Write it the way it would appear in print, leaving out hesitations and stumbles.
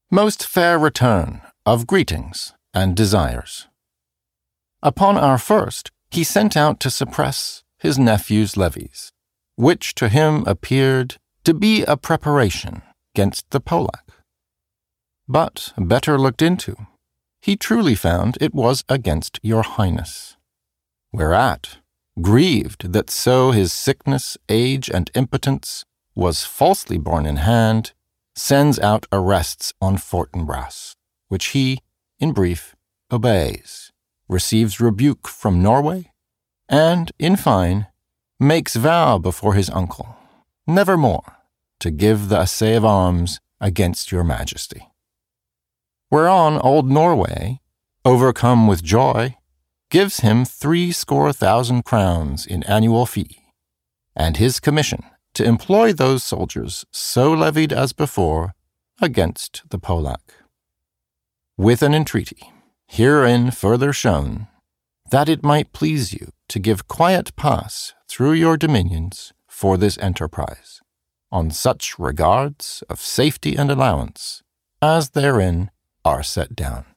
Most fair return of greetings and desires. Upon our first, he sent out to suppress his nephew's levies, which to him appeared to be a preparation against the Polack. But, better looked into, he truly found it was against your highness. Whereat, grieved that so his sickness, age, and impotence was falsely borne in hand, sends out arrests on Fortinbras, which he, in brief, obeys, receives rebuke from Norway, and, in fine, makes vow before his uncle, nevermore to give the assay of arms against your majesty. Whereon old Norway, overcome with joy, gives him 70,000 crowns in annual fee, and his commission to employ those soldiers so levied as before against the Polack. With an entreaty, herein further shown, that it might please you to give quiet pass through your dominions for this enterprise, on such regards of safety and allowance as therein are set down.